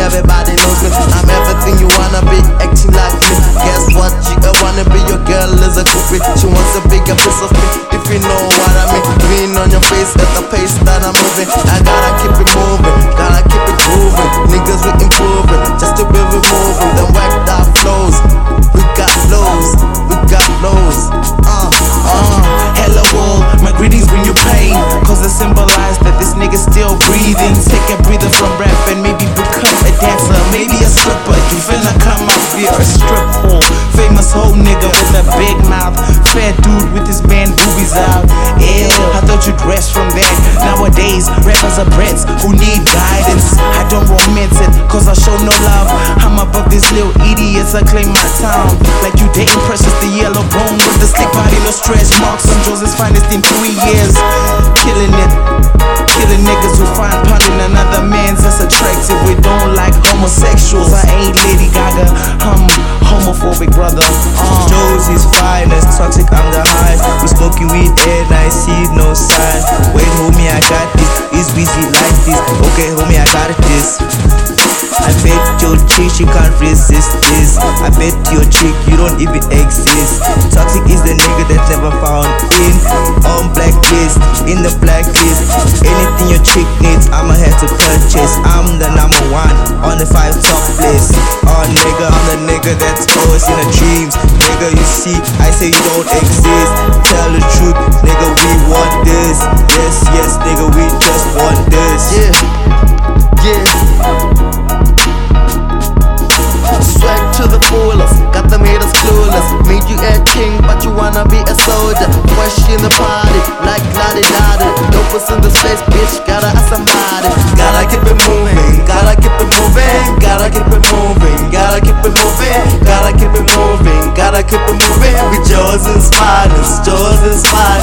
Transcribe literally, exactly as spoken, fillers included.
everybody knows me. I'm everything you wanna be, acting like me. Guess what? She a wanna be, your girl is a groupie. She wants a bigger piece of me, if you know what I mean. Green on your face at the pace that I'm moving. I gotta keep it moving, gotta keep it grooving. Niggas we improving, just to be removing. Then whack that flows. We got flows, we got flows. Uh, uh. Hello world, my greetings bring you pain, cause they symbolize that this nigga's still breathing. Take a breather from rap and maybe become a dancer, maybe a stripper. You finna come out here a strip hole. Famous whole nigga with a big mouth, fat dude with his man boobies out. Ew, I thought you'd rest from that. Nowadays, rappers are brats who need guidance. I don't romance it, cause I show no love. I'm above these little idiots, I claim my town. Like you dating Precious, the yellow bone with the slick body, no stretch marks on Joseph's finest in three years. Killing it, killing niggas who find punning another man's as attractive. We don't like homosexuals. I ain't Lady Gaga, I'm homophobic, brother. uh. Josie's finest, toxic, I'm the highest. We smoking weed and I see no signs. Wait homie, I got this, it's busy like this. Okay homie, I got this. I bet your chick, she can't resist this. I bet your chick, you don't even exist. Toxic is the nigga that never found in on blacklist, in the blacklist. Anything your chick needs, I'ma have to purchase. I'm the number one on the five top list. Oh nigga, I'm the nigga that's always in the dreams. Nigga, you see, I say you don't exist. Tell the truth, nigga, we want this. Yes, yes, nigga, we just want this. Yeah, yeah. Swag to the fullest, got them haters clueless. Made you a king, but you wanna be a soldier. Question the party, like ladi ladi. Dopest in the space, bitch, gotta ask somebody. Gotta keep it moving, gotta keep it moving, gotta keep it moving, gotta keep it moving, gotta keep it moving, gotta keep it moving. We Joe's and Spiders, Joe's and Spiders.